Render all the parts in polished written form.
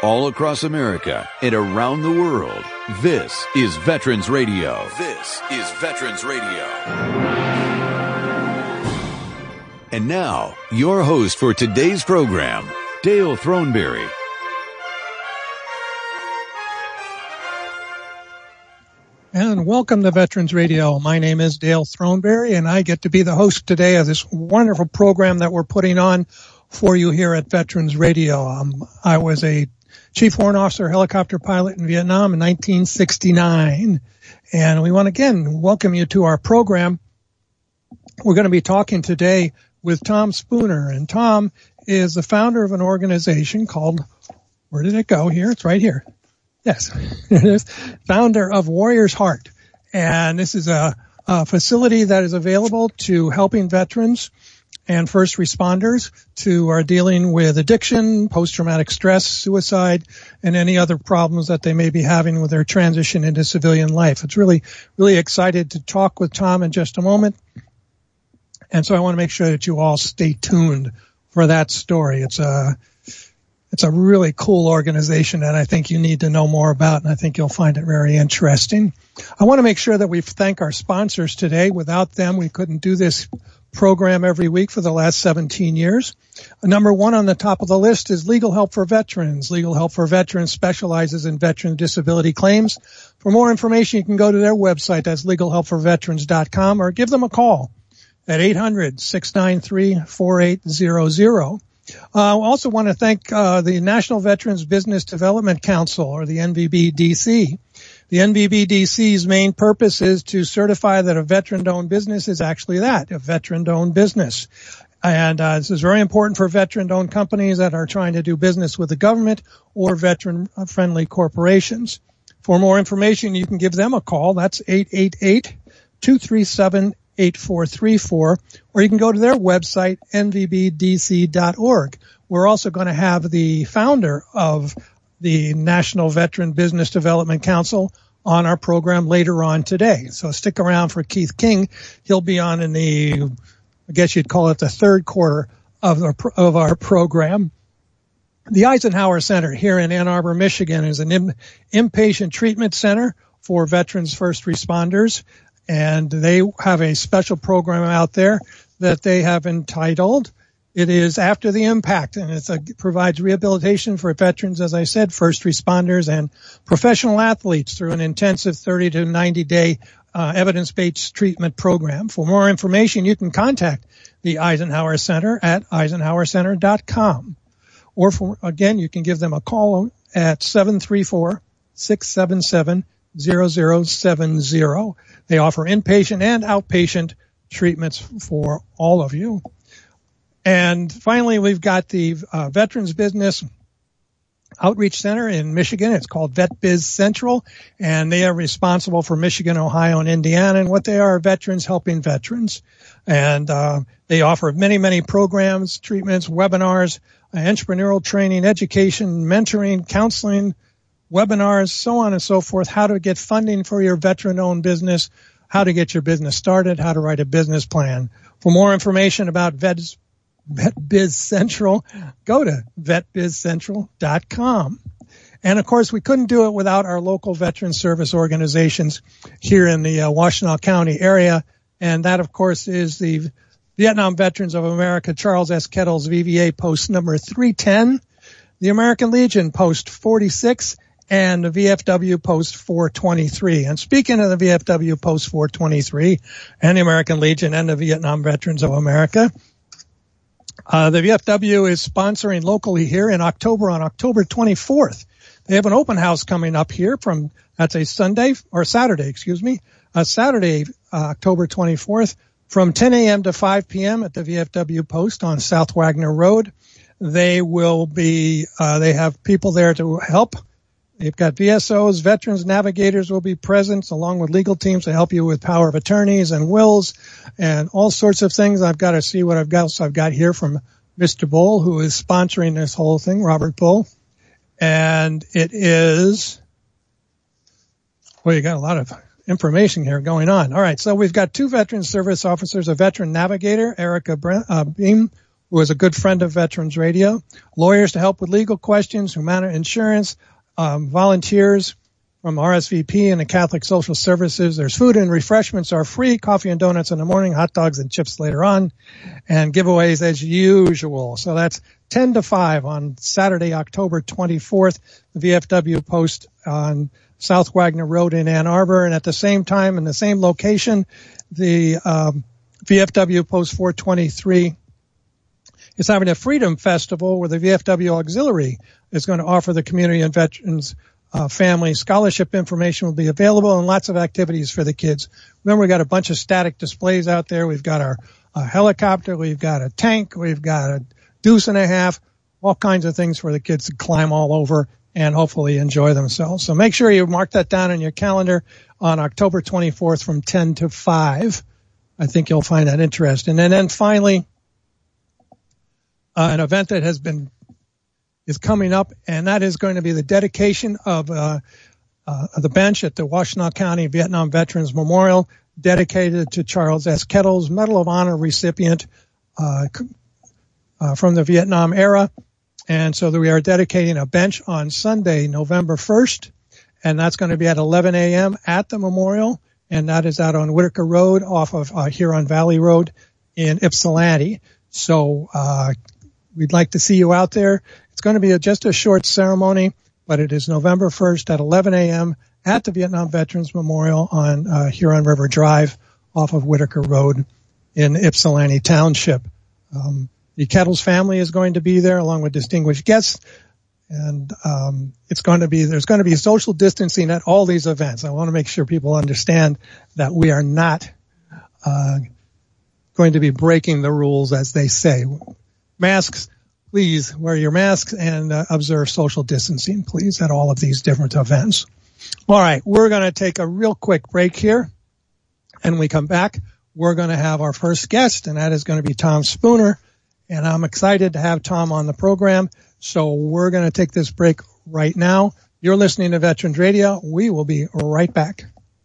all across America and around the world. This is Veterans Radio. This is Veterans Radio. And now, your host for today's program, Dale Throneberry. And welcome to Veterans Radio. My name is Dale Throneberry, and I get to be the host today of this wonderful program that we're putting on for you here at Veterans Radio. I was a Chief Warrant Officer helicopter pilot in Vietnam in 1969, and we want to again welcome you to our program. We're going to be talking today with Tom Spooner, and Tom is the founder of an organization called, where did it go here? It's right here. Yes, it is. Founder of Warrior's Heart. And this is a facility that is available to helping veterans and first responders who are dealing with addiction, post-traumatic stress, suicide, and any other problems that they may be having with their transition into civilian life. It's really excited to talk with Tom in just a moment. And so I want to make sure that you all stay tuned for that story. It's a really cool organization that I think you need to know more about, and I think you'll find it very interesting. I want to make sure that we thank our sponsors today. Without them, we couldn't do this program every week for the last 17 years. Number one on the top of the list is Legal Help for Veterans. Legal Help for Veterans specializes in veteran disability claims. For more information, you can go to their website. That's legalhelpforveterans.com, or give them a call at 800-693-4800. I also want to thank the National Veterans Business Development Council, or the NVBDC. The NVBDC's main purpose is to certify that a veteran-owned business is actually that, a veteran-owned business. And this is very important for veteran-owned companies that are trying to do business with the government or veteran-friendly corporations. For more information, you can give them a call. That's 888-237-8434, or you can go to their website, nvbdc.org. We're also going to have the founder of the National Veteran Business Development Council on our program later on today. So stick around for Keith King. He'll be on in the, I guess you'd call it the third quarter of our program. The Eisenhower Center here in Ann Arbor, Michigan is an inpatient treatment center for veterans first responders. And they have a special program out there that they have entitled, it is After the Impact, and it provides rehabilitation for veterans, as I said, first responders and professional athletes through an intensive 30 to 90-day evidence-based treatment program. For more information, you can contact the Eisenhower Center at eisenhowercenter.com. Or again, you can give them a call at 734-677-0070. They offer inpatient and outpatient treatments for all of you. And finally, we've got the Veterans Business Outreach Center in Michigan. It's called VetBiz Central, and they are responsible for Michigan, Ohio, and Indiana. And what they are veterans helping veterans. And they offer many, many programs, treatments, webinars, entrepreneurial training, education, mentoring, counseling, webinars, so on and so forth, how to get funding for your veteran-owned business, how to get your business started, how to write a business plan. For more information about VetBiz Central, go to vetbizcentral.com. And, of course, we couldn't do it without our local veteran service organizations here in the Washtenaw County area, and that, of course, is the Vietnam Veterans of America, Charles S. Kettles, VVA Post number 310, the American Legion Post 46, and the VFW Post 423. And speaking of the VFW Post 423 and the American Legion and the Vietnam Veterans of America, the VFW is sponsoring locally here in October, on October 24th. They have an open house coming up here that's a Saturday, October 24th, from 10 a.m. to 5 p.m. at the VFW Post on South Wagner Road. They have people there to help. They've got VSOs, veterans, navigators will be present, along with legal teams to help you with power of attorneys and wills and all sorts of things. I've got to see what I've got here from Mr. Bull, who is sponsoring this whole thing, Robert Bull. And it is, well, you got a lot of information here going on. All right, so we've got two veteran service officers, a veteran navigator, Erica Beam, who is a good friend of Veterans Radio, lawyers to help with legal questions, Humana Insurance, volunteers from RSVP and the Catholic Social Services. There's food and refreshments are free, coffee and donuts in the morning, hot dogs and chips later on, and giveaways as usual. So that's 10 to 5 on Saturday, October 24th, the VFW post on South Wagner Road in Ann Arbor. And at the same time, in the same location, the VFW post 423 is having a Freedom Festival where the VFW Auxiliary is going to offer the community and veterans family scholarship information will be available and lots of activities for the kids. Remember, we got a bunch of static displays out there. We've got our helicopter. We've got a tank. We've got a deuce and a half, all kinds of things for the kids to climb all over and hopefully enjoy themselves. So make sure you mark that down on your calendar on October 24th from 10 to 5. I think you'll find that interesting. And then finally, an event that is coming up, and that is going to be the dedication of the bench at the Washtenaw County Vietnam Veterans Memorial, dedicated to Charles S. Kettles, Medal of Honor recipient from the Vietnam era. And so we are dedicating a bench on Sunday, November 1st, and that's going to be at 11 a.m. at the memorial, and that is out on Whitaker Road off of Huron Valley Road in Ypsilanti. So we'd like to see you out there. It's going to be just a short ceremony, but it is November 1st at 11 a.m. at the Vietnam Veterans Memorial on Huron River Drive off of Whitaker Road in Ypsilanti Township. The Kettles family is going to be there along with distinguished guests, and there's going to be social distancing at all these events. I want to make sure people understand that we are not going to be breaking the rules, as they say. Masks, please wear your masks and observe social distancing, please, at all of these different events. All right, we're going to take a real quick break here, and when we come back, we're going to have our first guest, and that is going to be Tom Spooner, and I'm excited to have Tom on the program, so we're going to take this break right now. You're listening to Veterans Radio. We will be right back.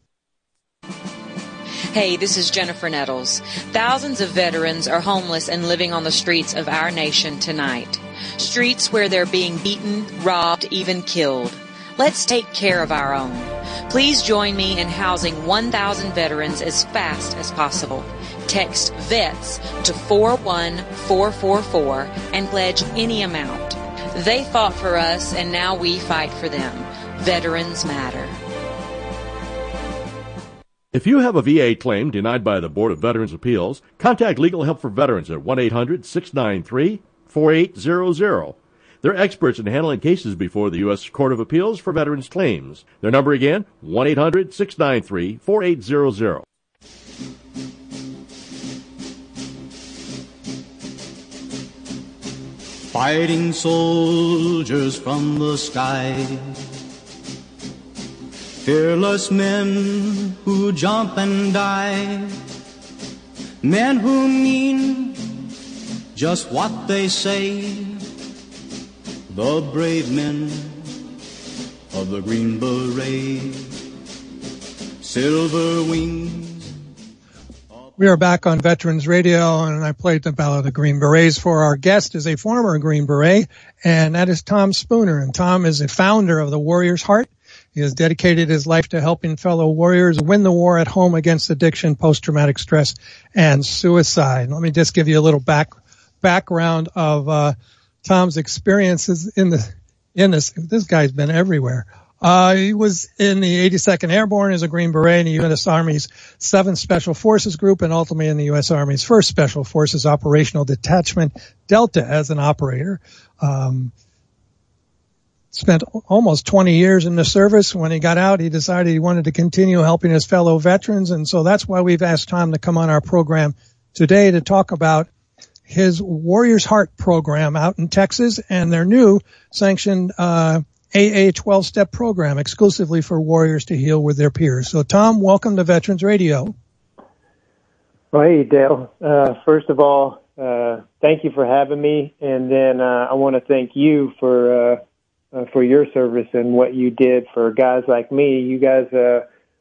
Hey, this is Jennifer Nettles. Thousands of veterans are homeless and living on the streets of our nation tonight. Streets where they're being beaten, robbed, even killed. Let's take care of our own. Please join me in housing 1,000 veterans as fast as possible. Text VETS to 41444 and pledge any amount. They fought for us and now we fight for them. Veterans matter. If you have a VA claim denied by the Board of Veterans' Appeals, contact Legal Help for Veterans at 1-800-693-4800. They're experts in handling cases before the U.S. Court of Appeals for Veterans Claims. Their number again, 1-800-693-4800. Fighting soldiers from the sky, fearless men who jump and die, men who mean just what they say, the brave men of the Green Beret, silver wings. We are back on Veterans Radio, and I played the Ballad of the Green Berets. For our guest is a former Green Beret, and that is Tom Spooner. And Tom is the founder of the Warrior's Heart. He has dedicated his life to helping fellow warriors win the war at home against addiction, post-traumatic stress, and suicide. Let me just give you a little background of Tom's experiences in this. This guy's been everywhere. He was in the 82nd Airborne as a Green Beret in the U.S. Army's 7th Special Forces Group, and ultimately in the U.S. Army's 1st Special Forces Operational Detachment, Delta, as an operator. Spent almost 20 years in the service. When he got out, he decided he wanted to continue helping his fellow veterans, and so that's why we've asked Tom to come on our program today to talk about his Warrior's Heart program out in Texas and their new sanctioned AA 12-step program exclusively for warriors to heal with their peers. So, Tom, welcome to Veterans Radio. Well, hey, Dale. First of all, thank you for having me, and then I want to thank you for your service and what you did for guys like me. You guys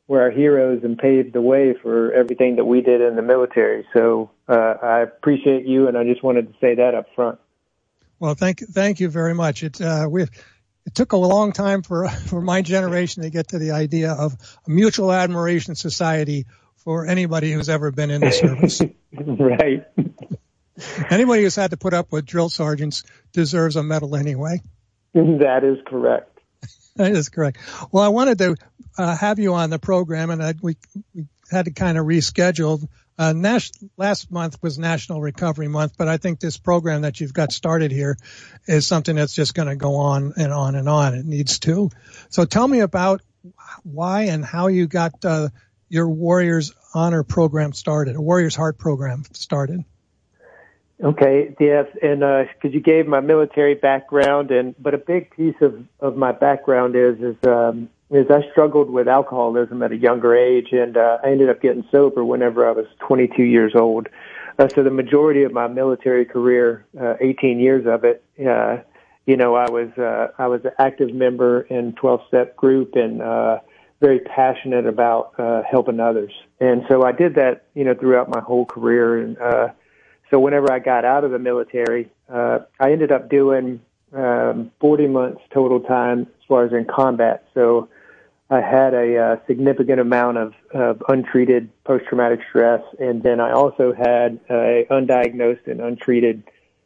our heroes and paved the way for everything that we did in the military. So I appreciate you, and I just wanted to say that up front. Well, thank you very much. It took a long time for my generation to get to the idea of a mutual admiration society for anybody who's ever been in the service. Right. Anybody who's had to put up with drill sergeants deserves a medal anyway. That is correct. That is correct. Well, I wanted to have you on the program, and we had to kind of reschedule. Last month was National Recovery Month, but I think this program that you've got started here is something that's just going to go on and on and on. It needs to. So tell me about why and how you got your Warriors Honor program started, a Warriors Heart program started. Okay, yes, and because you gave my military background, but a big piece of my background is I struggled with alcoholism at a younger age, and I ended up getting sober whenever I was 22 years old. So the majority of my military career, 18 years of it, I was an active member in 12-step group and very passionate about helping others, and so I did that, throughout my whole career. And so whenever I got out of the military, I ended up doing 40 months total time as far as in combat. So I had a significant amount of untreated post-traumatic stress, and then I also had a undiagnosed and untreated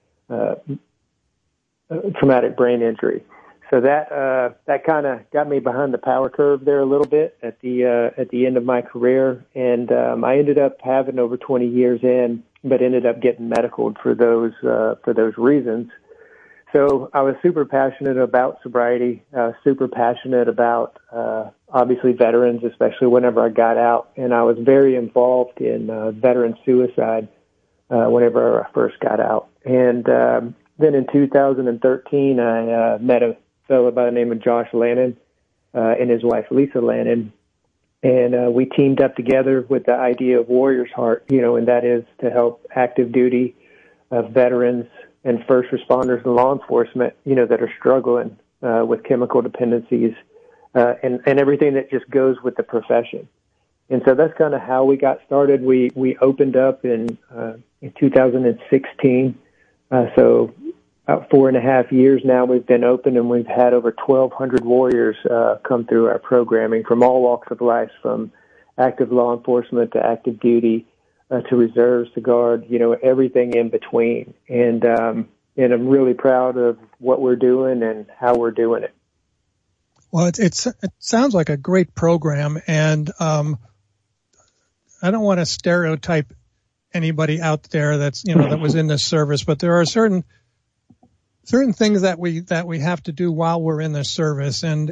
traumatic brain injury. So that kind of got me behind the power curve there a little bit at the end of my career, and I ended up having over 20 years in, but ended up getting medicaled for those reasons. So I was super passionate about sobriety, super passionate about obviously veterans, especially whenever I got out, and I was very involved in veteran suicide whenever I first got out. And then in 2013, I met a fellow by the name of Josh Lannon and his wife Lisa Lannon, and we teamed up together with the idea of Warriors Heart, and that is to help active duty veterans and first responders and law enforcement, that are struggling with chemical dependencies and everything that just goes with the profession. And so that's kind of how we got started. We opened up in 2016, so about 4.5 years now we've been open, and we've had over 1,200 warriors come through our programming from all walks of life, from active law enforcement to active duty to reserves to guard, everything in between. And I'm really proud of what we're doing and how we're doing it. Well, it sounds like a great program, and I don't want to stereotype anybody out there that's that was in this service, but there are certain things that we have to do while we're in the service, and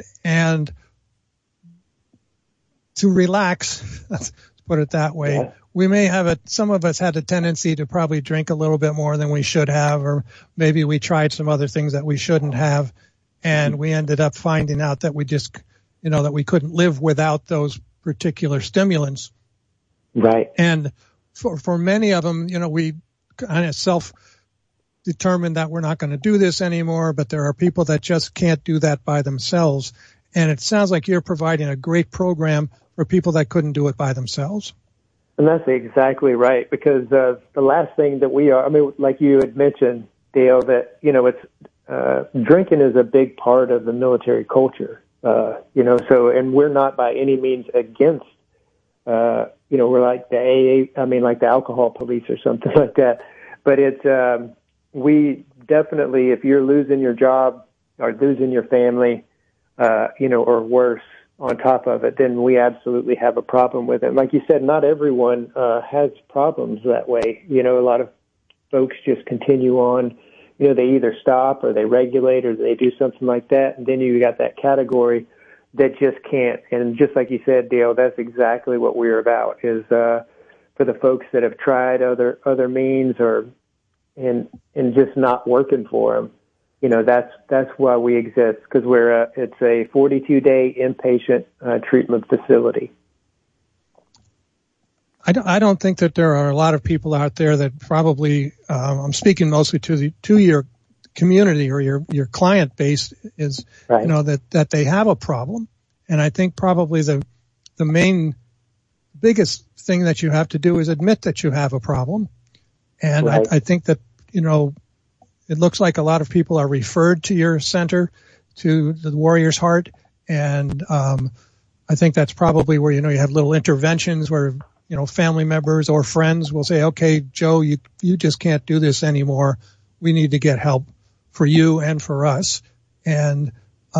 to relax. Let's put it that way. Yeah. We may have some of us had a tendency to probably drink a little bit more than we should have, or maybe we tried some other things that we shouldn't have, and we ended up finding out that we just, that we couldn't live without those particular stimulants. Right. And for many of them, we kind of self-determined that we're not going to do this anymore, but there are people that just can't do that by themselves. And it sounds like you're providing a great program for people that couldn't do it by themselves. And that's exactly right, because the last thing that we are, like you had mentioned, Dale, that, it's drinking is a big part of the military culture, and we're not by any means against, we're like the AA, like the alcohol police or something like that. But it's, we definitely, if you're losing your job or losing your family, or worse, on top of it, then we absolutely have a problem with it. Like you said, not everyone has problems that way. A lot of folks just continue on. They either stop or they regulate or they do something like that, and then you got that category that just can't. And just like you said, Dale, that's exactly what we're about, is for the folks that have tried other means and just not working for them. That's why we exist, because it's a 42-day inpatient treatment facility. I don't think that there are a lot of people out there that probably, I'm speaking mostly to your community or your client base, is, right, that they have a problem. And I think probably the the biggest thing that you have to do is admit that you have a problem. And right. I think that, it looks like a lot of people are referred to your center, to the Warrior's Heart. And I think that's probably where, you have little interventions where, family members or friends will say, okay, Joe, you just can't do this anymore. We need to get help for you and for us. And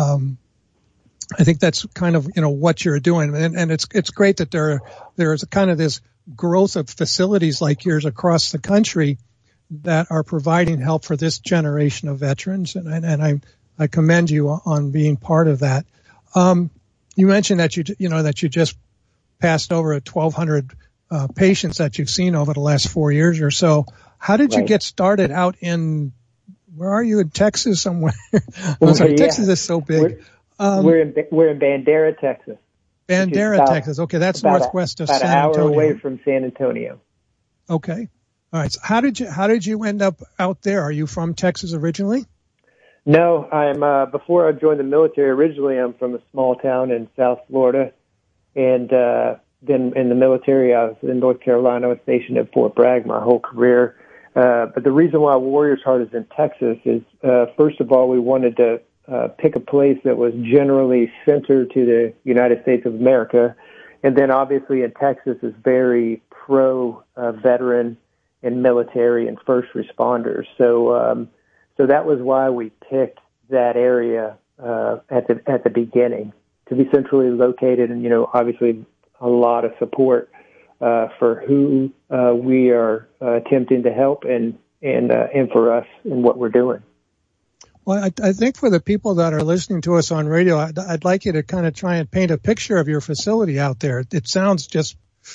I think that's kind of, what you're doing. And it's great that there's kind of this growth of facilities like yours across the country that are providing help for this generation of veterans. And I commend you on being part of that. You mentioned that that you just passed over 1,200 patients that you've seen over the last 4 years or so. How did you get started out in? Where are you, in Texas somewhere? Sorry, Texas is so big. We're in Bandera, Texas. Bandera, Texas. Okay, that's northwest of San Antonio. About an hour away from San Antonio. Okay. All right. So how did you end up out there? Are you from Texas originally? No, I'm before I joined the military. Originally, I'm from a small town in South Florida, and then in the military, I was in North Carolina. I was stationed at Fort Bragg my whole career. But the reason why Warrior's Heart is in Texas is, first of all, we wanted to pick a place that was generally centered to the United States of America, and then obviously in Texas is very pro veteran and military and first responders. So that was why we picked that area at the beginning, to be centrally located, and obviously a lot of support for who we are attempting to help and for us in what we're doing. Well, I think for the people that are listening to us on radio, I'd like you to kind of try and paint a picture of your facility out there. It sounds just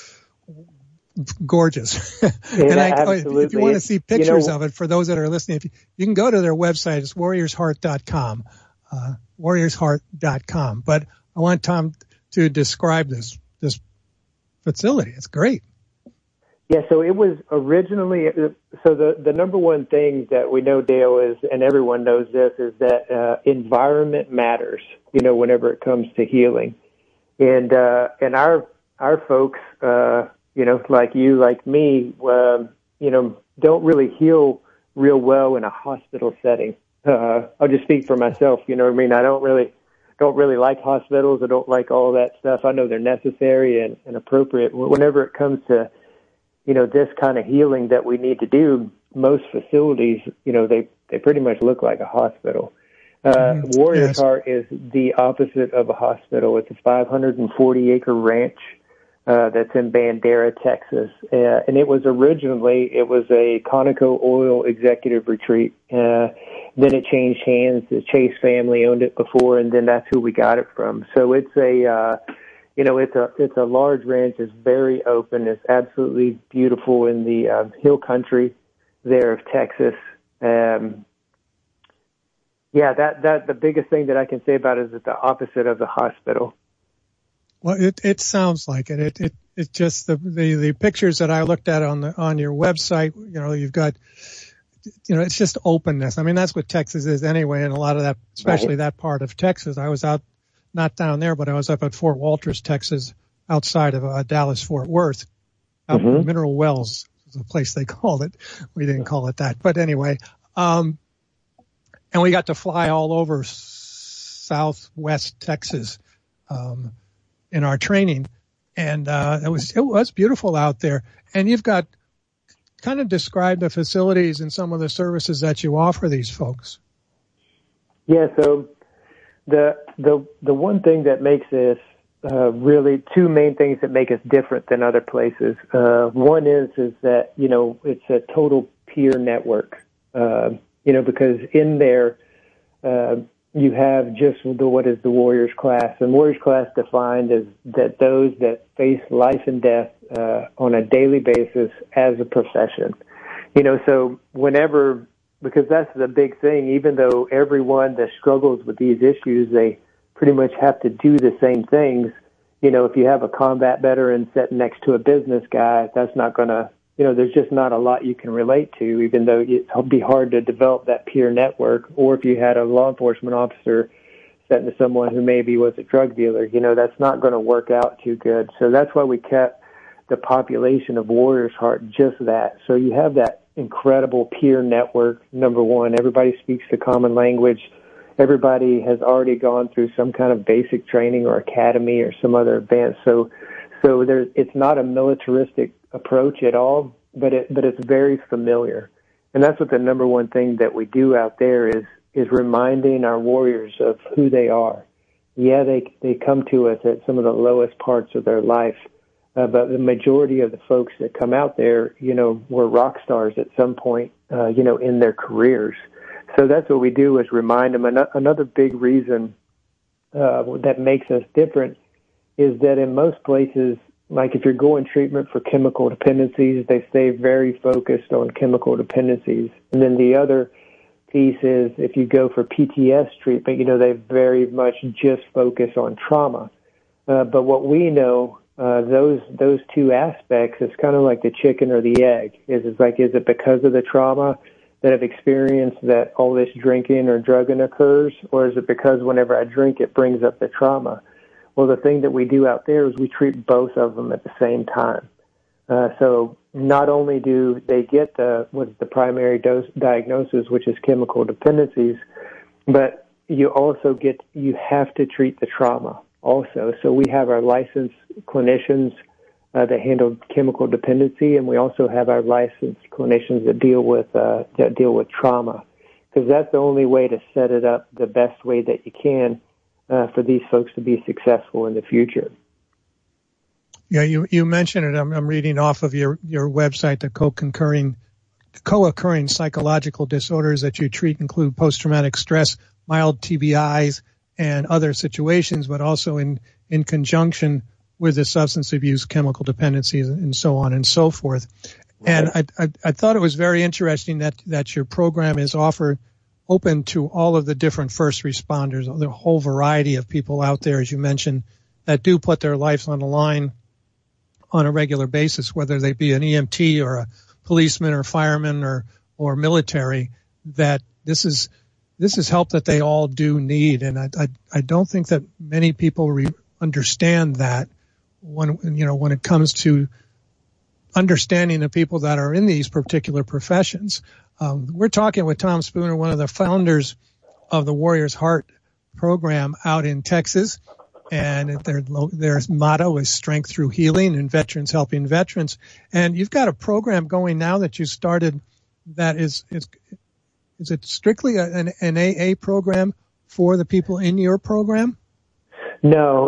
gorgeous. And if you want to see pictures of it, for those that are listening, you can go to their website. It's warriorsheart.com, warriorsheart.com. But I want Tom to describe this facility. It's great. Yeah, so it was originally, so the number one thing that we know, Dale, is, and everyone knows this, is that environment matters, whenever it comes to healing. And our folks, like you, like me, don't really heal real well in a hospital setting. I'll just speak for myself, I don't really like hospitals. I don't like all that stuff. I know they're necessary and appropriate. Whenever it comes to, this kind of healing that we need to do, most facilities, they pretty much look like a hospital. Warrior's Heart is the opposite of a hospital. It's a 540-acre ranch that's in Bandera, Texas. And it was originally a Conoco Oil executive retreat. Then it changed hands. The Chase family owned it before, and then that's who we got it from. So it's it's a large ranch. It's very open. It's absolutely beautiful in the hill country there of Texas. The biggest thing that I can say about it is it's the opposite of the hospital. Well, it sounds like it. It just the pictures that I looked at on your website. You've got, it's just openness. I mean, that's what Texas is anyway, and a lot of that, especially that part of Texas. I was out, not down there, but I was up at Fort Walters, Texas, outside of Dallas, Fort Worth, out in Mineral Wells is the place they called it. We didn't call it that, but anyway. And we got to fly all over Southwest Texas in our training, and it was beautiful out there. And you've got kind of described the facilities and some of the services that you offer these folks. Yeah, so the one thing that makes this really two main things that make us different than other places. One is that it's a total peer network. Because in there you have just what is the Warriors class, and Warriors class defined as that those that face life and death on a daily basis as a profession. So whenever, because that's the big thing, even though everyone that struggles with these issues, they pretty much have to do the same things. If you have a combat veteran sitting next to a business guy, that's not going to, there's just not a lot you can relate to, even though it'll be hard to develop that peer network. Or if you had a law enforcement officer sent to someone who maybe was a drug dealer. That's not going to work out too good. So that's why we kept the population of Warriors Heart just that. So you have that incredible peer network, number one. Everybody speaks the common language. Everybody has already gone through some kind of basic training or academy or some other advance. So it's not a militaristic approach at all, but it's very familiar. And that's what the number one thing that we do out there is reminding our warriors of who they are. Yeah, they come to us at some of the lowest parts of their life, but the majority of the folks that come out there, were rock stars at some point, in their careers. So that's what we do, is remind them. Another big reason that makes us different is that in most places, like if you're going treatment for chemical dependencies, they stay very focused on chemical dependencies. And then the other piece is if you go for PTS treatment, they very much just focus on trauma. But what we know, those two aspects, is kind of like the chicken or the egg. Is it because of the trauma that I've experienced that all this drinking or drugging occurs, or is it because whenever I drink it brings up the trauma? Well, the thing that we do out there is we treat both of them at the same time. So not only do they get what's the primary diagnosis, which is chemical dependencies, but you have to treat the trauma also. So we have our licensed clinicians that handle chemical dependency, and we also have our licensed clinicians that deal with trauma, because that's the only way to set it up the best way that you can for these folks to be successful in the future. Yeah, you mentioned it. I'm reading off of your website. The co-occurring psychological disorders that you treat include post-traumatic stress, mild TBIs, and other situations, but also in conjunction with the substance abuse, chemical dependencies, and so on and so forth. Right. And I thought it was very interesting that your program is open to all of the different first responders, the whole variety of people out there, as you mentioned, that do put their lives on the line on a regular basis, whether they be an EMT or a policeman or fireman or military, that this is help that they all do need. And I don't think that many people understand that when it comes to understanding the people that are in these particular professions. We're talking with Tom Spooner, one of the founders of the Warriors Heart program out in Texas, and their motto is strength through healing and veterans helping veterans. And you've got a program going now that you started that is it strictly an AA program for the people in your program? No,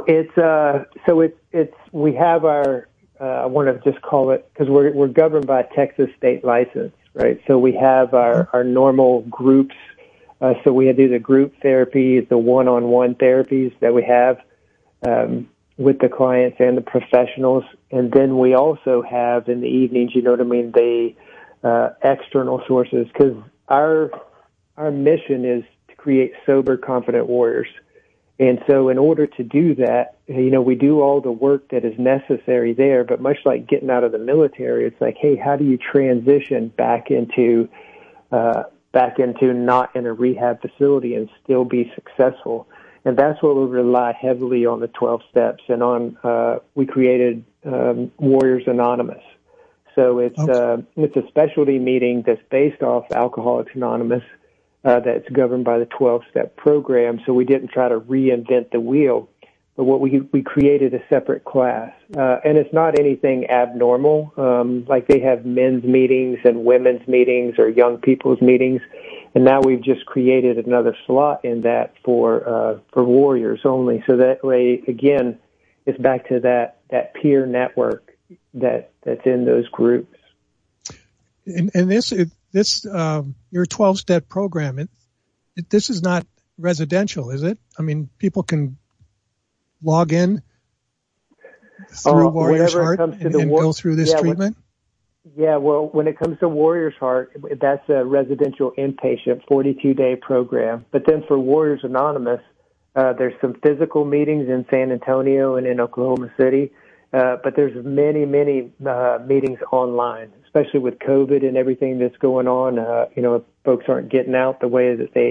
we have our, I want to just call it, because we're governed by a Texas state license, right? So we have our normal groups. So we do the group therapy, the one-on-one therapies that we have with the clients and the professionals. And then we also have in the evenings, the external sources, because our mission is to create sober, confident warriors. And so in order to do that, we do all the work that is necessary there, but much like getting out of the military, it's like, hey, how do you transition back into not in a rehab facility and still be successful? And that's where we rely heavily on the 12 steps and on, we created Warriors Anonymous. So it's a specialty meeting that's based off Alcoholics Anonymous, that's governed by the 12-step program. So we didn't try to reinvent the wheel, but we created a separate class. And it's not anything abnormal. Like they have men's meetings and women's meetings or young people's meetings. And now we've just created another slot in that for warriors only. So that way, again, it's back to that peer network that's in those groups. And this your 12-step program, this is not residential, is it? I mean, people can log in through Warriors Heart and go through this treatment? Well, when it comes to Warriors Heart, that's a residential inpatient 42-day program. But then for Warriors Anonymous, there's some physical meetings in San Antonio and in Oklahoma City. But there's many meetings online, especially with COVID and everything that's going on. Folks aren't getting out the way that they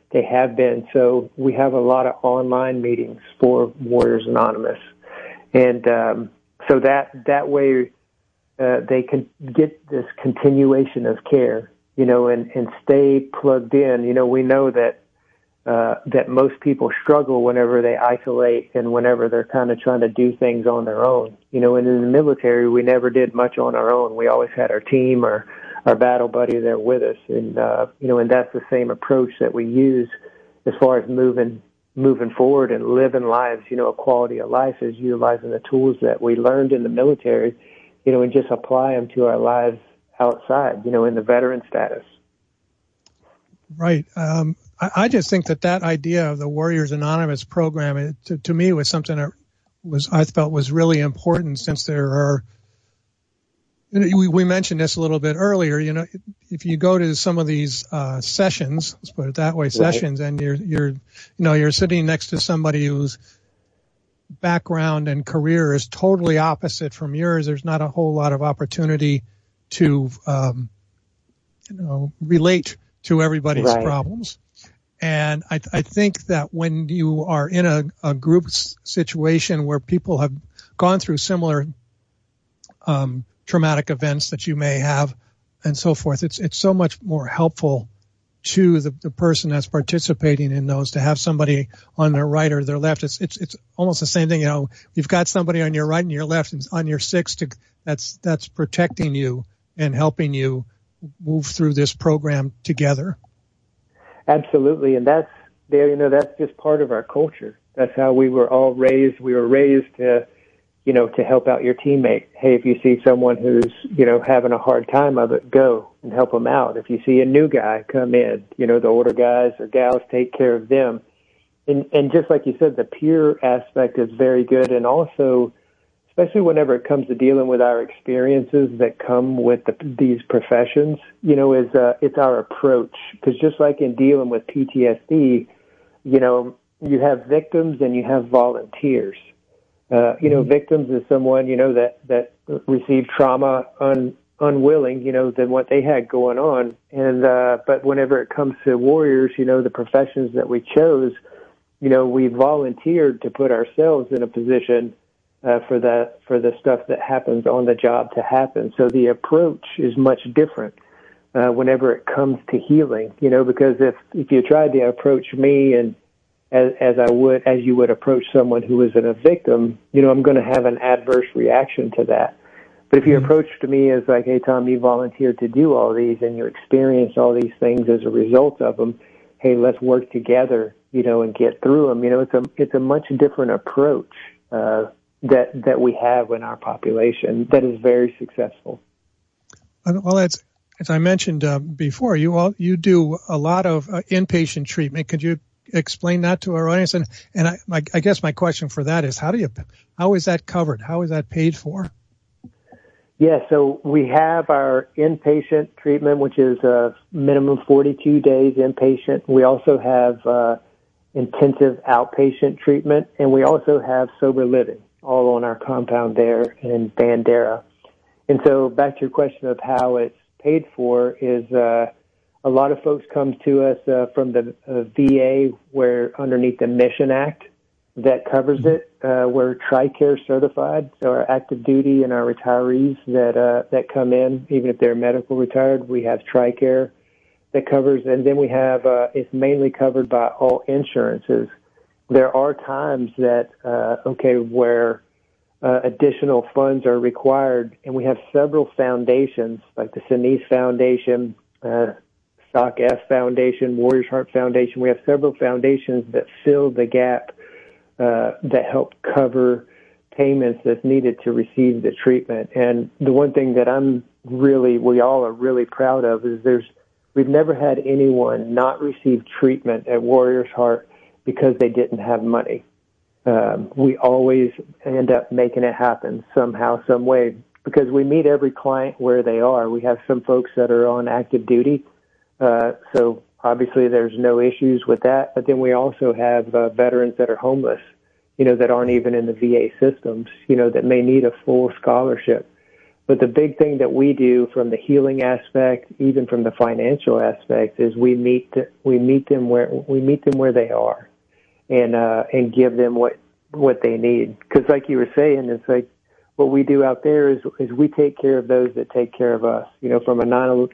They have been. So we have a lot of online meetings for Warriors Anonymous. And so that way they can get this continuation of care, and stay plugged in. We know that most people struggle whenever they isolate and whenever they're kind of trying to do things on their own. And in the military, we never did much on our own. We always had our team or our battle buddy there with us. And, and that's the same approach that we use as far as moving forward and living lives. A quality of life is utilizing the tools that we learned in the military, and just apply them to our lives outside, in the veteran status. Right. I just think that idea of the Warriors Anonymous program, to me, was something that I felt was really important, since there are, we mentioned this a little bit earlier, if you go to some of these sessions, let's put it that way, sessions, and you're sitting next to somebody whose background and career is totally opposite from yours, there's not a whole lot of opportunity to, relate to everybody's problems. And I think that when you are in a group situation where people have gone through similar traumatic events that you may have and so forth, it's so much more helpful to the person that's participating in those to have somebody on their right or their left. It's almost the same thing. You've got somebody on your right and your left and on your six that's protecting you and helping you move through this program together. Absolutely. And that's just part of our culture. That's how we were all raised. We were raised to help out your teammate. Hey, if you see someone who's, having a hard time of it, go and help them out. If you see a new guy come in, the older guys or gals, take care of them. And just like you said, the peer aspect is very good. And also, especially whenever it comes to dealing with our experiences that come with these professions, it's our approach. Because just like in dealing with PTSD, you have victims and you have volunteers. Victims is someone, that received trauma unwilling, than what they had going on. And, but whenever it comes to warriors, the professions that we chose, we volunteered to put ourselves in a position for the stuff that happens on the job to happen. So the approach is much different whenever it comes to healing, because if you tried to approach me and as you would approach someone who is a victim, I'm going to have an adverse reaction to that. But if you approached me as like, hey, Tom, you volunteered to do all these and you experienced all these things as a result of them, hey, let's work together, and get through them. It's a much different approach that we have in our population that is very successful. Well, as I mentioned before, you do a lot of inpatient treatment. Could you explain that to our audience? And I guess my question for that is, how is that covered? How is that paid for? Yeah, so we have our inpatient treatment, which is a minimum 42 days inpatient. We also have intensive outpatient treatment, and we also have sober living, all on our compound there in Bandera. And so back to your question of how it's paid for is a lot of folks come to us from the VA, where underneath the Mission Act that covers it. We're TRICARE certified, so our active duty and our retirees that come in, even if they're medical retired, we have TRICARE that covers. And then we have it's mainly covered by all insurances. There are times that where additional funds are required, and we have several foundations like the Sinise Foundation, SOC F Foundation, Warriors Heart Foundation. We have several foundations that fill the gap that help cover payments that's needed to receive the treatment. And the one thing that we all are really proud of is we've never had anyone not receive treatment at Warriors Heart because they didn't have money. We always end up making it happen somehow, some way, because we meet every client where they are. We have some folks that are on active duty, so obviously there's no issues with that. But then we also have veterans that are homeless, that aren't even in the VA systems, that may need a full scholarship. But the big thing that we do from the healing aspect, even from the financial aspect, is we meet them where they are, and give them what they need. Because like you were saying, it's like what we do out there is we take care of those that take care of us. You know, from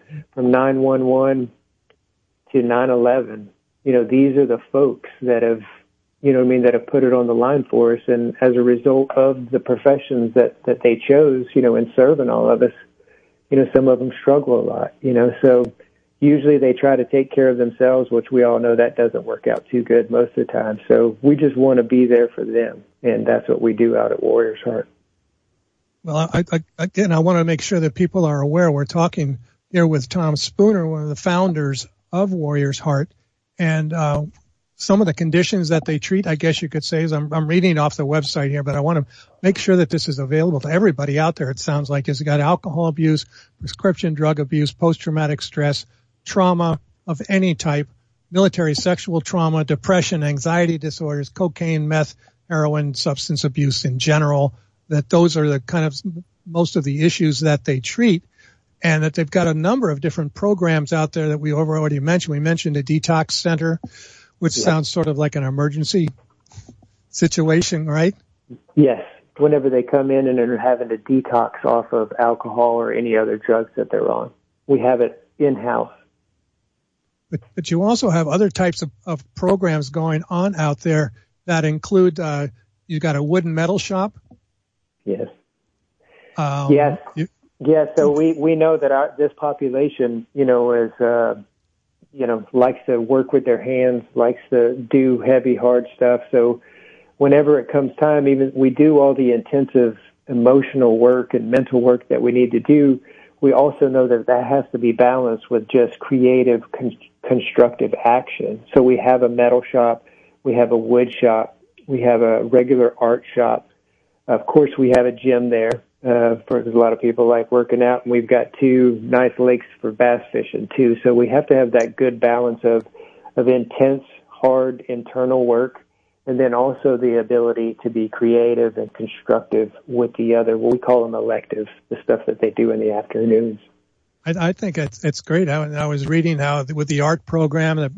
911 to 9/11. You know, these are the folks that have, that have put it on the line for us. And as a result of the professions that they chose, in serving all of us, some of them struggle a lot, so usually they try to take care of themselves, which we all know that doesn't work out too good most of the time. So we just want to be there for them. And that's what we do out at Warriors Heart. Well, I want to make sure that people are aware we're talking here with Tom Spooner, one of the founders of Warriors Heart. And some of the conditions that they treat, I guess you could say, is I'm reading off the website here, but I want to make sure that this is available to everybody out there. It sounds like it's got alcohol abuse, prescription drug abuse, post-traumatic stress, trauma of any type, military sexual trauma, depression, anxiety disorders, cocaine, meth, heroin, substance abuse in general, that those are the kind of most of the issues that they treat. And that they've got a number of different programs out there that we already mentioned. We mentioned a detox center, which sounds sort of like an emergency situation, right? Yes. Whenever they come in and are having to detox off of alcohol or any other drugs that they're on, we have it in-house. But you also have other types of programs going on out there that include, you got a wood and metal shop? Yes. Yes. Yeah, so we know that this population, is, likes to work with their hands, likes to do heavy, hard stuff. So whenever it comes time, even we do all the intensive emotional work and mental work that we need to do, we also know that has to be balanced with just creative, constructive action. So we have a metal shop, we have a wood shop, we have a regular art shop. Of course, we have a gym there. Because a lot of people like working out, and we've got 2 nice lakes for bass fishing too. So we have to have that good balance of intense, hard internal work, and then also the ability to be creative and constructive with the other, what we call them electives, the stuff that they do in the afternoons. I think it's great. I was reading how with the art program,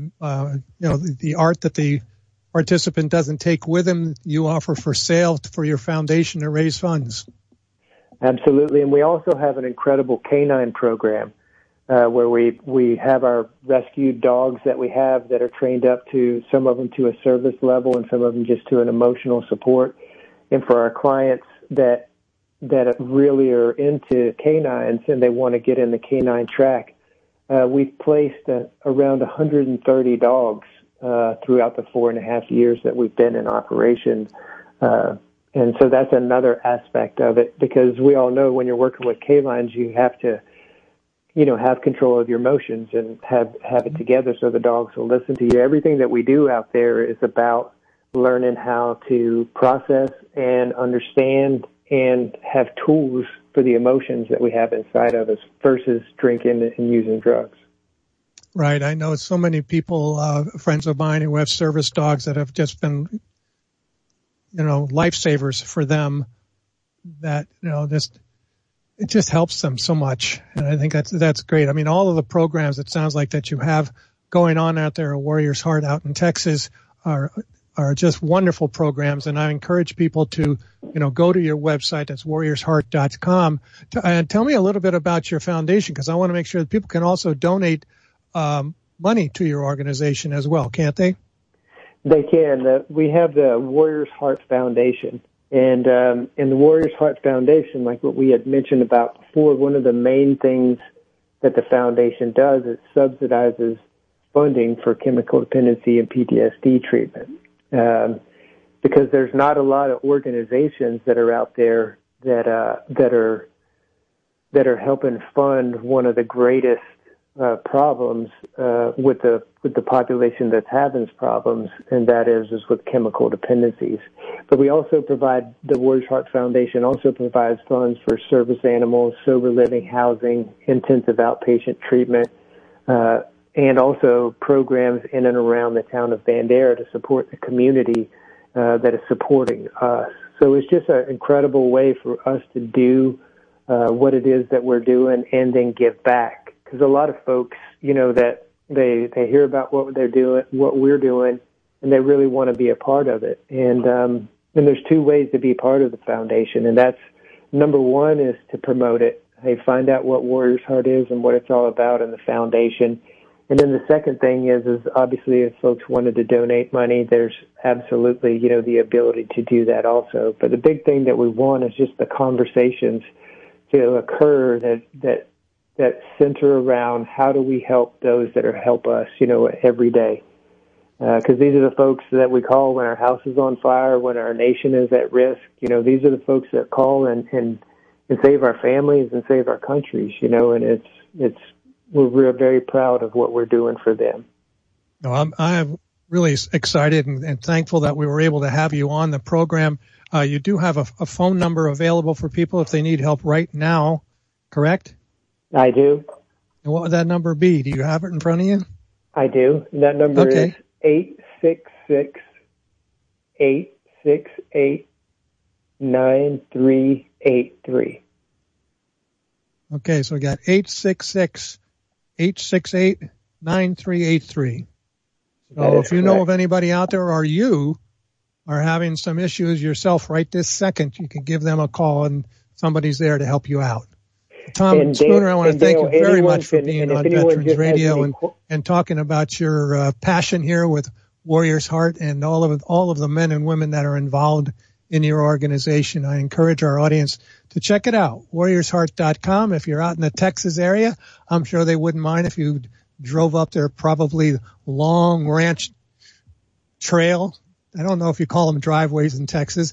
the art that the participant doesn't take with him, you offer for sale for your foundation to raise funds. Absolutely, and we also have an incredible canine program where we have our rescued dogs that we have that are trained up to, some of them to a service level and some of them just to an emotional support. And for our clients that really are into canines and they want to get in the canine track, we've placed around 130 dogs throughout the 4.5 years that we've been in operation. And so that's another aspect of it, because we all know when you're working with canines, you have to, have control of your emotions and have it together so the dogs will listen to you. Everything that we do out there is about learning how to process and understand and have tools for the emotions that we have inside of us versus drinking and using drugs. Right. I know so many people, friends of mine who have service dogs that have just been lifesavers for them, that, it just helps them so much. And I think that's great. I mean, all of the programs, it sounds like, that you have going on out there at Warriors Heart out in Texas are just wonderful programs. And I encourage people to, go to your website. That's warriorsheart.com. And tell me a little bit about your foundation, because I want to make sure that people can also donate money to your organization as well, can't they? They can. We have the Warriors Heart Foundation. And in the Warriors Heart Foundation, like what we had mentioned about before, one of the main things that the foundation does is subsidizes funding for chemical dependency and PTSD treatment. Because there's not a lot of organizations that are out there that are helping fund one of the greatest problems with the population that's having problems, and that is with chemical dependencies. But we also provide, the Warriors Heart Foundation also provides funds for service animals, sober living, housing, intensive outpatient treatment, and also programs in and around the town of Bandera to support the community that is supporting us. So it's just an incredible way for us to do what it is that we're doing, and then give back. Because a lot of folks, that they hear about what they're doing, what we're doing, and they really want to be a part of it. And there's two ways to be part of the foundation, and that's number one is to promote it. Hey, find out what Warriors Heart is and what it's all about in the foundation. And then the second thing is obviously if folks wanted to donate money, there's absolutely, the ability to do that also. But the big thing that we want is just the conversations to occur that center around how do we help those that help us, every day. Because these are the folks that we call when our house is on fire, when our nation is at risk. These are the folks that call and save our families and save our countries, and we're very proud of what we're doing for them. No, I'm really excited and thankful that we were able to have you on the program. You do have a phone number available for people if they need help right now, correct? I do. And what would that number be? Do you have it in front of you? I do. That number is 866-868-9383. Okay, so we got 866-868-9383. So if you know of anybody out there or you are having some issues yourself right this second, you can give them a call and somebody's there to help you out. Tom Spooner, I want to thank you very much for being on Veterans Radio and talking about your passion here with Warriors Heart and all of the men and women that are involved in your organization. I encourage our audience to check it out, warriorsheart.com. If you're out in the Texas area, I'm sure they wouldn't mind if you drove up their probably long ranch trail. I don't know if you call them driveways in Texas.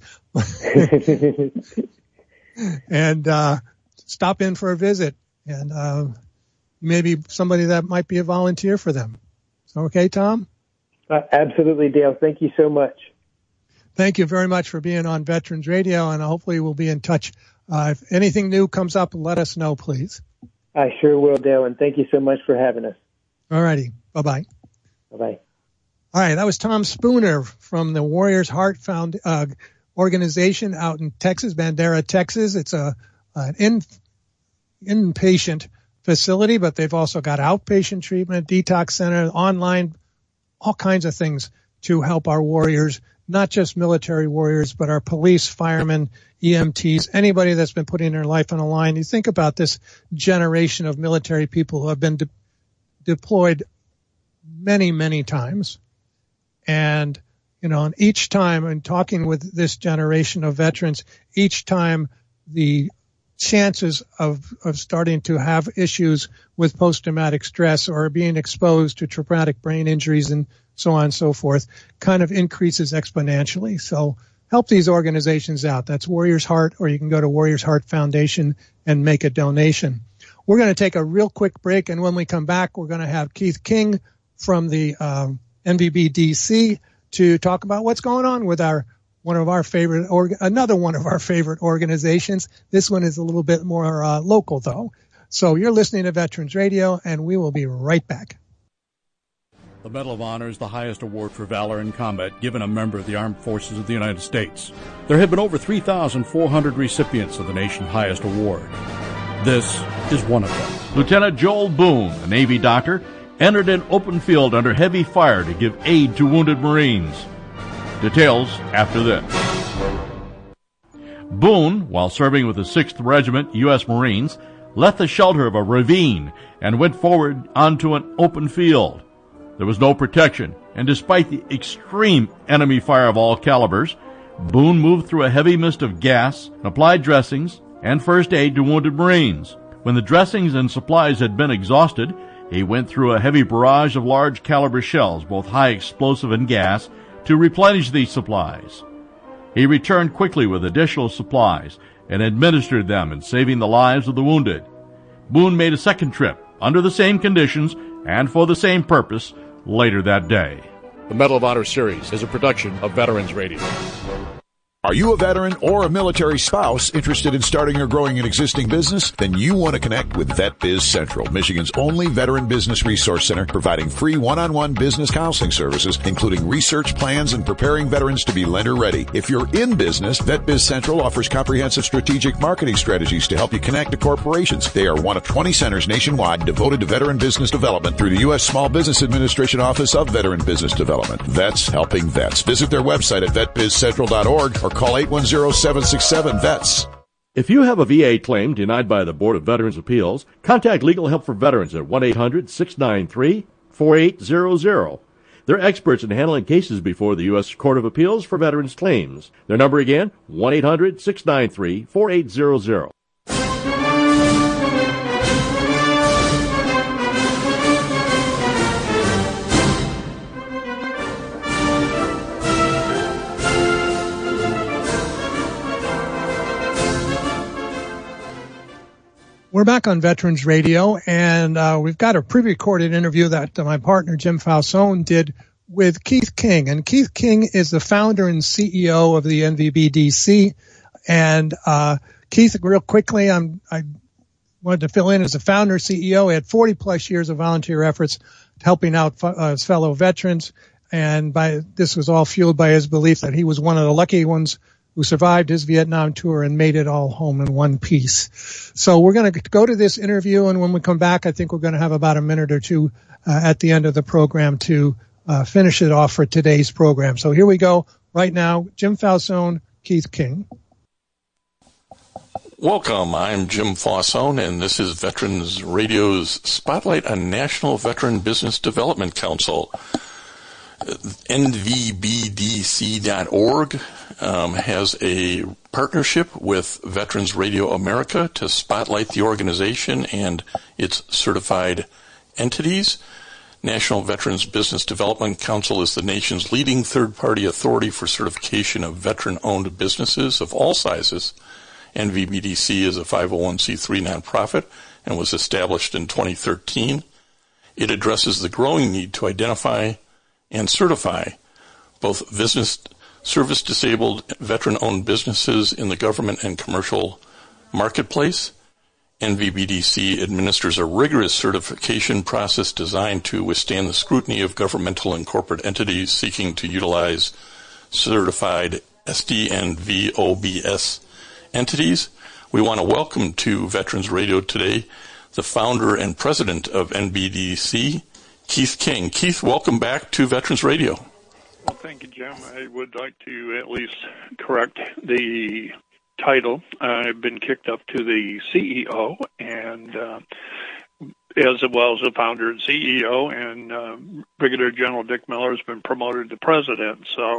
And stop in for a visit, and maybe somebody that might be a volunteer for them. Okay, Tom? Absolutely, Dale. Thank you so much. Thank you very much for being on Veterans Radio, and hopefully we'll be in touch. If anything new comes up, let us know, please. I sure will, Dale, and thank you so much for having us. All righty. Bye-bye. Bye-bye. All right, that was Tom Spooner from the Warriors Heart organization out in Texas, Bandera, Texas. It's an inpatient facility, but they've also got outpatient treatment, detox center, online, all kinds of things to help our warriors, not just military warriors, but our police, firemen, EMTs, anybody that's been putting their life on the line. You think about this generation of military people who have been deployed many, many times. And, and each time, and talking with this generation of veterans, each time the chances of starting to have issues with post-traumatic stress or being exposed to traumatic brain injuries and so on and so forth kind of increases exponentially. So help these organizations out. That's Warriors Heart, or you can go to Warriors Heart Foundation and make a donation. We're going to take a real quick break, and when we come back, we're going to have Keith King from the NVB DC to talk about what's going on with another one of our favorite organizations. This one is a little bit more local, though. So you're listening to Veterans Radio, and we will be right back. The Medal of Honor is the highest award for valor in combat given a member of the Armed Forces of the United States. There have been over 3,400 recipients of the nation's highest award. This is one of them. Lieutenant Joel Boone, a Navy doctor, entered an open field under heavy fire to give aid to wounded Marines. Details after this. Boone, while serving with the 6th Regiment U.S. Marines, left the shelter of a ravine and went forward onto an open field. There was no protection, and despite the extreme enemy fire of all calibers, Boone moved through a heavy mist of gas and applied dressings and first aid to wounded Marines. When the dressings and supplies had been exhausted, he went through a heavy barrage of large caliber shells, both high explosive and gas, to replenish these supplies. He returned quickly with additional supplies and administered them in saving the lives of the wounded. Boone made a second trip under the same conditions and for the same purpose later that day. The Medal of Honor series is a production of Veterans Radio. Are you a veteran or a military spouse interested in starting or growing an existing business? Then you want to connect with VetBiz Central, Michigan's only veteran business resource center, providing free one-on-one business counseling services, including research plans and preparing veterans to be lender ready. If you're in business, VetBiz Central offers comprehensive strategic marketing strategies to help you connect to corporations. They are one of 20 centers nationwide devoted to veteran business development through the U.S. Small Business Administration Office of Veteran Business Development. Vets helping vets. Visit their website at vetbizcentral.org or call 810-767-VETS. If you have a VA claim denied by the Board of Veterans' Appeals, contact Legal Help for Veterans at 1-800-693-4800. They're experts in handling cases before the U.S. Court of Appeals for Veterans Claims. Their number again, 1-800-693-4800. We're back on Veterans Radio, and we've got a pre-recorded interview that my partner Jim Falzone did with Keith King. And Keith King is the founder and CEO of the NVBDC. And Keith, real quickly, I wanted to fill in as a founder CEO. He had 40-plus years of volunteer efforts helping out his fellow veterans. And this was all fueled by his belief that he was one of the lucky ones who survived his Vietnam tour and made it all home in one piece. So we're going to go to this interview, and when we come back, I think we're going to have about a minute or two at the end of the program to finish it off for today's program. So here we go. Right now, Jim Falzone, Keith King. Welcome. I'm Jim Falzone, and this is Veterans Radio's Spotlight on National Veteran Business Development Council. NVBDC.org has a partnership with Veterans Radio America to spotlight the organization and its certified entities. National Veterans Business Development Council is the nation's leading third-party authority for certification of veteran-owned businesses of all sizes. NVBDC is a 501c3 nonprofit and was established in 2013. It addresses the growing need to identify and certify both service-disabled veteran-owned businesses in the government and commercial marketplace. NVBDC administers a rigorous certification process designed to withstand the scrutiny of governmental and corporate entities seeking to utilize certified SD and VOBS entities. We want to welcome to Veterans Radio today the founder and president of NVBDC, Keith King. Keith, welcome back to Veterans Radio. Well, thank you, Jim. I would like to at least correct the title. I've been kicked up to the CEO, and as well as the founder and CEO, and Brigadier General Dick Miller has been promoted to president. So,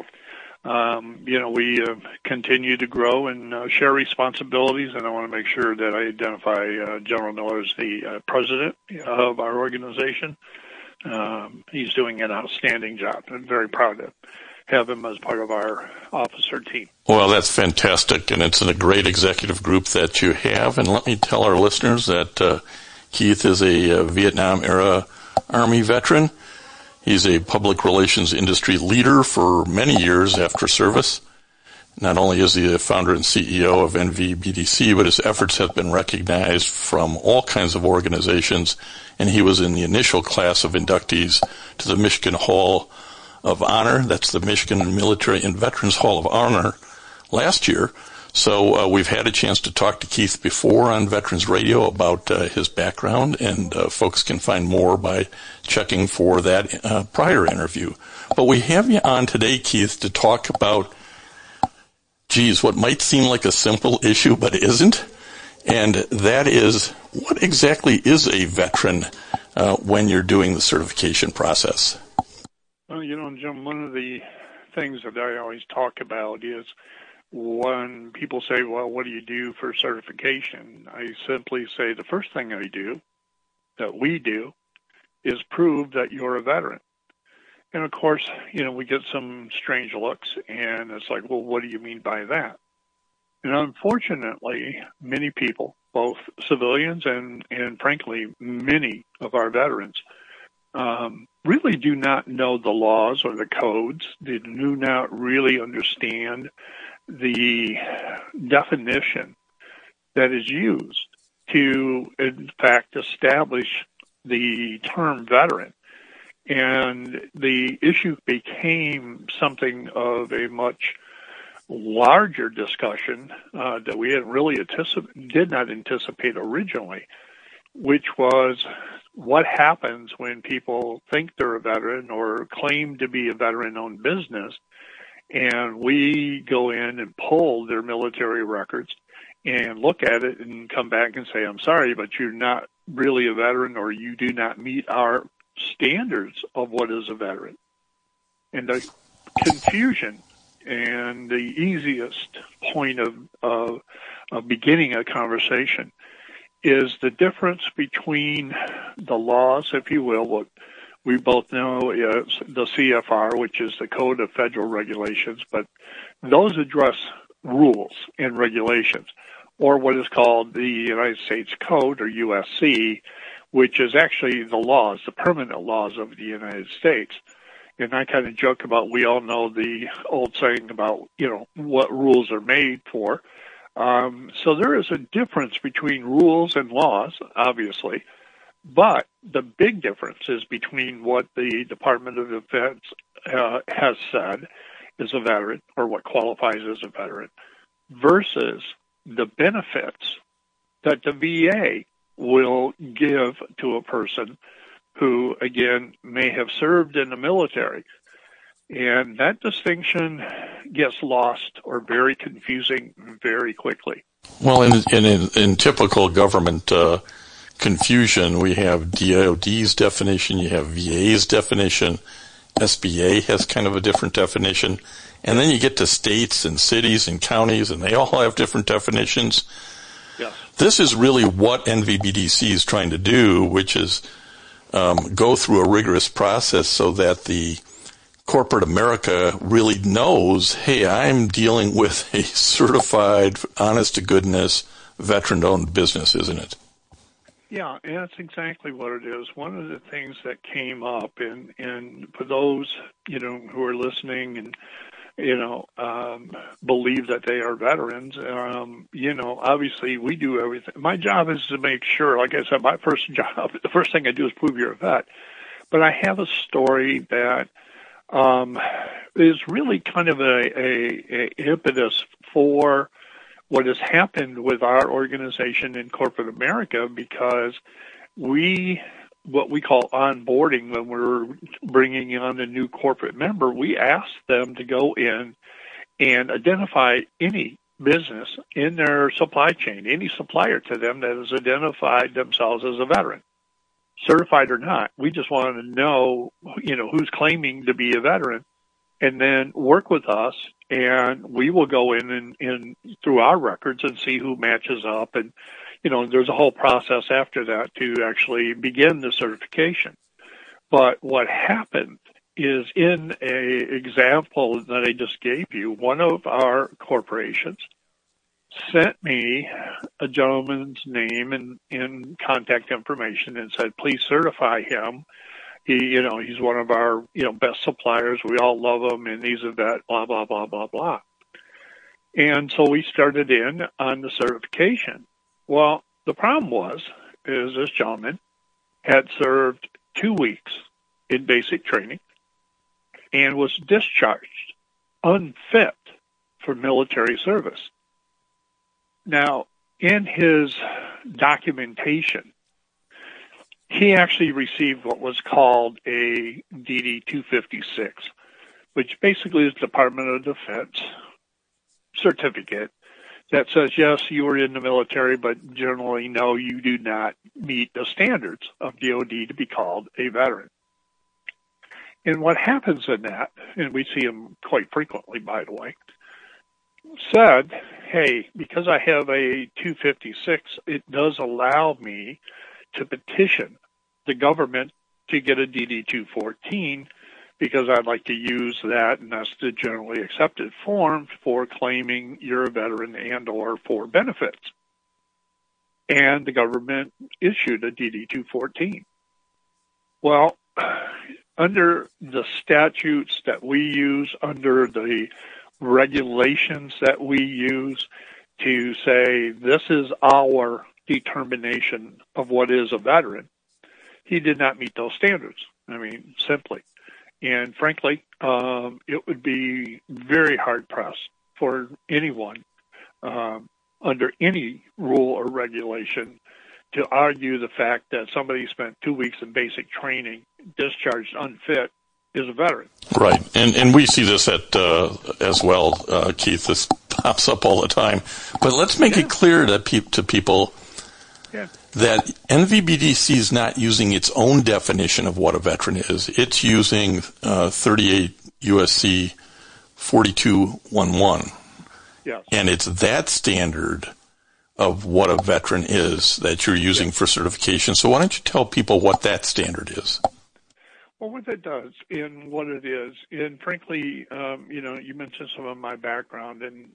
we continue to grow and share responsibilities, and I want to make sure that I identify General Miller as the president of our organization. He's doing an outstanding job. I'm very proud to have him as part of our officer team. Well, that's fantastic, and it's a great executive group that you have. And let me tell our listeners that Keith is a Vietnam-era Army veteran. He's a public relations industry leader for many years after service. Not only is he the founder and CEO of NVBDC, but his efforts have been recognized from all kinds of organizations, and he was in the initial class of inductees to the Michigan Hall of Honor. That's the Michigan Military and Veterans Hall of Honor last year. So we've had a chance to talk to Keith before on Veterans Radio about his background, and folks can find more by checking for that prior interview. But we have you on today, Keith, to talk about what might seem like a simple issue, but isn't. And that is, what exactly is a veteran when you're doing the certification process? Well, Jim, one of the things that I always talk about is when people say, well, what do you do for certification? I simply say the first thing that we do, is prove that you're a veteran. And of course, we get some strange looks, and it's like, well, what do you mean by that? And unfortunately, many people, both civilians and frankly, many of our veterans, really do not know the laws or the codes. They do not really understand the definition that is used to, in fact, establish the term veteran. And the issue became something of a much larger discussion that we did not anticipate originally, which was what happens when people think they're a veteran or claim to be a veteran-owned business, and we go in and pull their military records and look at it and come back and say, I'm sorry, but you're not really a veteran, or you do not meet our standards of what is a veteran. And the confusion and the easiest point of beginning a conversation is the difference between the laws, if you will, what we both know is the CFR, which is the Code of Federal Regulations, but those address rules and regulations, or what is called the United States Code, or USC, which is actually the laws, the permanent laws of the United States. And I kind of joke about, we all know the old saying about, what rules are made for. So there is a difference between rules and laws, obviously, but the big difference is between what the Department of Defense has said is a veteran, or what qualifies as a veteran, versus the benefits that the VA will give to a person who, again, may have served in the military. And that distinction gets lost or very confusing very quickly. Well, in typical government confusion, we have DOD's definition, you have VA's definition, SBA has kind of a different definition, and then you get to states and cities and counties, and they all have different definitions. Yes. This is really what NVBDC is trying to do, which is go through a rigorous process so that the corporate America really knows, hey, I'm dealing with a certified, honest-to-goodness, veteran-owned business, isn't it? Yeah, and that's exactly what it is. One of the things that came up, and for those, who are listening and, believe that they are veterans, obviously we do everything. My job is to make sure, like I said, my first job, the first thing I do is prove you're a vet. But I have a story that is really kind of a impetus for what has happened with our organization in corporate America, because what we call onboarding, when we're bringing on a new corporate member, we ask them to go in and identify any business in their supply chain, any supplier to them that has identified themselves as a veteran, certified or not. We just want to know, who's claiming to be a veteran, and then work with us, and we will go in and through our records and see who matches up. And, there's a whole process after that to actually begin the certification. But what happened is, in a example that I just gave you, one of our corporations sent me a gentleman's name and contact information and said, please certify him. He's one of our, best suppliers. We all love him, and he's a vet, blah, blah, blah, blah, blah. And so we started in on the certification. Well, the problem is this gentleman had served 2 weeks in basic training and was discharged unfit for military service. Now, in his documentation, he actually received what was called a DD-256, which basically is Department of Defense certificate that says, yes, you were in the military, but generally, no, you do not meet the standards of DOD to be called a veteran. And what happens in that, and we see them quite frequently, by the way, said, hey, because I have a 256, it does allow me to petition the government to get a DD-214 because I'd like to use that, and that's the generally accepted form for claiming you're a veteran and or for benefits. And the government issued a DD-214. Well, under the statutes that we use under the regulations that we use to say this is our determination of what is a veteran, he did not meet those standards. I mean, simply. And frankly, it would be very hard-pressed for anyone under any rule or regulation to argue the fact that somebody spent 2 weeks in basic training, discharged unfit, is a veteran. Right. And we see this as well, Keith. This pops up all the time. But let's make it clear to people that NVBDC is not using its own definition of what a veteran is. It's using 38 USC 4211. Yes. And it's that standard of what a veteran is that you're using for certification. So why don't you tell people what that standard is? Well, what that does and what it is, and frankly, you mentioned some of my background, and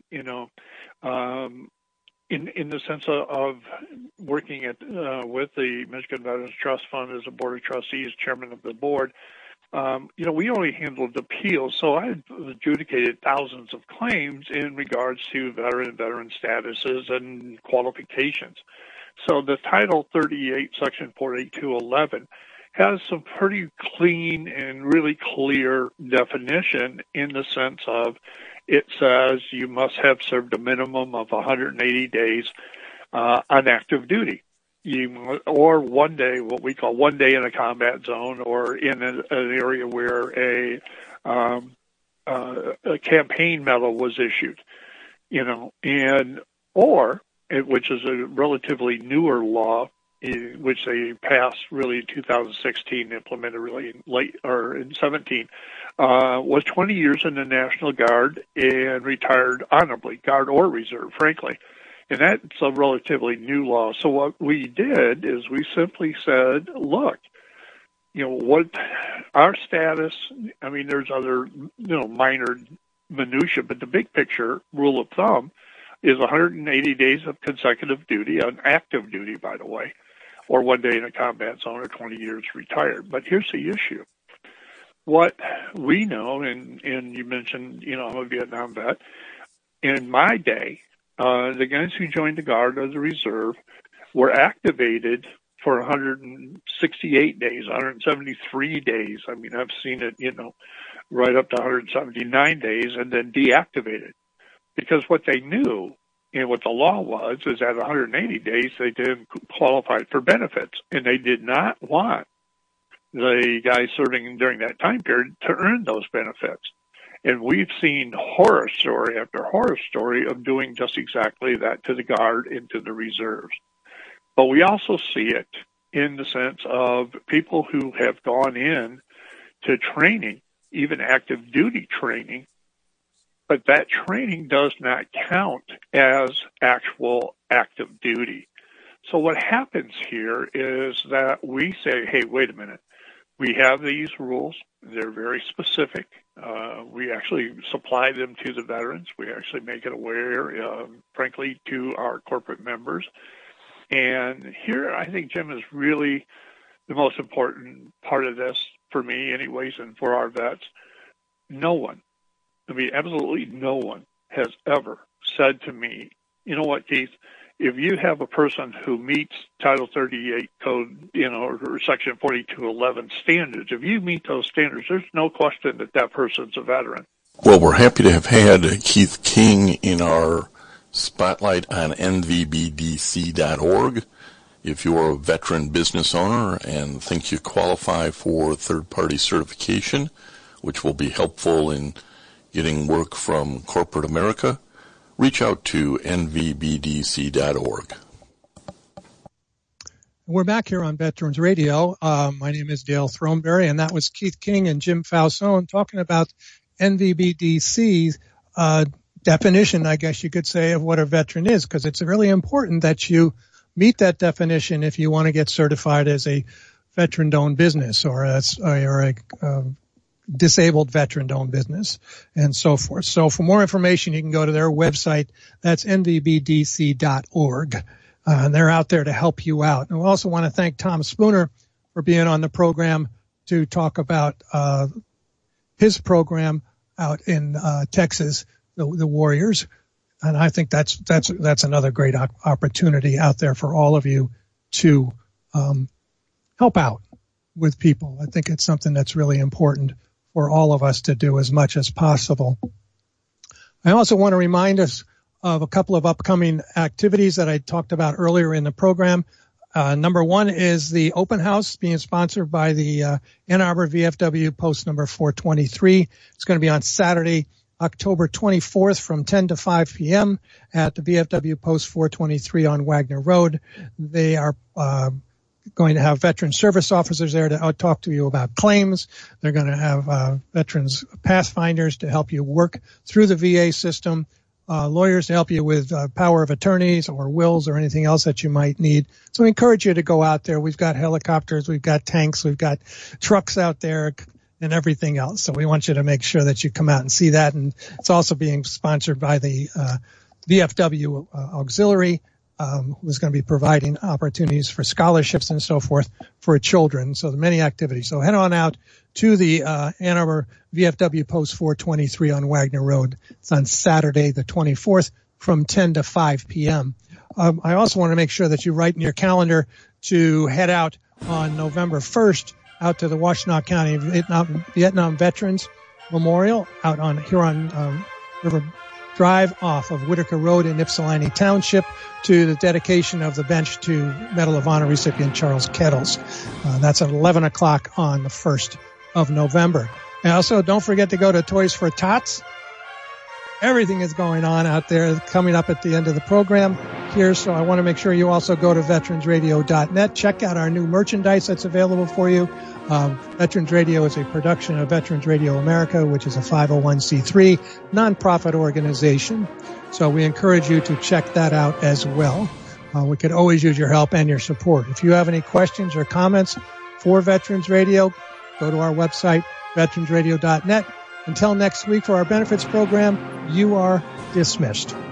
in the sense of working with the Michigan Veterans Trust Fund as a board of trustees, chairman of the board. We only handled appeals, so I adjudicated thousands of claims in regards to veteran statuses and qualifications. So the Title 38, Section 48211, has some pretty clean and really clear definition in the sense of it says you must have served a minimum of 180 days on active duty. Or 1 day, what we call 1 day in a combat zone, or in an area where a campaign medal was issued, which is a relatively newer law, which they passed really in 2016, implemented really late or in 17, was 20 years in the National Guard and retired honorably, Guard or Reserve, frankly. And that's a relatively new law. So what we did is we simply said, look, what our status, I mean, there's other, minor minutia, but the big picture rule of thumb is 180 days of consecutive duty, on active duty, by the way, or 1 day in a combat zone, or 20 years retired. But here's the issue. What we know, and you mentioned, I'm a Vietnam vet, in my day, the guys who joined the Guard or the Reserve were activated for 168 days, 173 days. I mean, I've seen it, right up to 179 days, and then deactivated. Because what they knew and what the law was is at 180 days, they didn't qualify for benefits, and they did not want the guys serving during that time period to earn those benefits. And we've seen horror story after horror story of doing just exactly that to the Guard and to the Reserves. But we also see it in the sense of people who have gone in to training, even active duty training, but that training does not count as actual active duty. So what happens here is that we say, hey, wait a minute. We have these rules. They're very specific. We actually supply them to the veterans. We actually make it aware, frankly, to our corporate members. And here, I think, Jim, is really the most important part of this for me anyways, and for our vets. No one, absolutely no one has ever said to me, you know what, Keith, if you have a person who meets Title 38 code, or Section 4211 standards, if you meet those standards, there's no question that that person's a veteran. Well, we're happy to have had Keith King in our spotlight on nvbdc.org. If you're a veteran business owner and think you qualify for third-party certification, which will be helpful in getting work from corporate America, reach out to nvbdc.org. We're back here on Veterans Radio. My name is Dale Throneberry, and that was Keith King and Jim Falzone talking about NVBDC's definition, I guess you could say, of what a veteran is, because it's really important that you meet that definition if you want to get certified as a veteran-owned business or a disabled veteran-owned business and so forth. So for more information, you can go to their website. That's nvbdc.org. And they're out there to help you out. And we also want to thank Tom Spooner for being on the program to talk about his program out in Texas the warriors. And I think that's another great opportunity out there for all of you to help out with people. I think it's something that's really important for all of us to do as much as possible. I also want to remind us of a couple of upcoming activities that I talked about earlier in the program. Number one is the open house being sponsored by the Ann Arbor VFW post number 423. It's going to be on Saturday, October 24th from 10 to 5 p.m. at the VFW post 423 on Wagner Road. They are going to have veteran service officers there to talk to you about claims. They're going to have veterans pathfinders to help you work through the VA system, lawyers to help you with power of attorneys or wills or anything else that you might need. So I encourage you to go out there. We've got helicopters, we've got tanks, we've got trucks out there and everything else. So we want you to make sure that you come out and see that. And it's also being sponsored by the VFW Auxiliary, who's going to be providing opportunities for scholarships and so forth for children. So many activities. So head on out to the Ann Arbor VFW Post 423 on Wagner Road. It's on Saturday the 24th from 10 to 5 p.m. I also want to make sure that you write in your calendar to head out on November 1st out to the Washtenaw County Vietnam Veterans Memorial out on Huron River Drive off of Whitaker Road in Ypsilanti Township to the dedication of the bench to Medal of Honor recipient Charles Kettles. That's at 11 o'clock on the 1st of November. And also, don't forget to go to Toys for Tots. Everything is going on out there coming up at the end of the program here. So I want to make sure you also go to veteransradio.net. Check out our new merchandise that's available for you. Veterans Radio is a production of Veterans Radio America, which is a 501c3 nonprofit organization. So we encourage you to check that out as well. We could always use your help and your support. If you have any questions or comments for Veterans Radio, go to our website, veteransradio.net. Until next week for our benefits program, you are dismissed.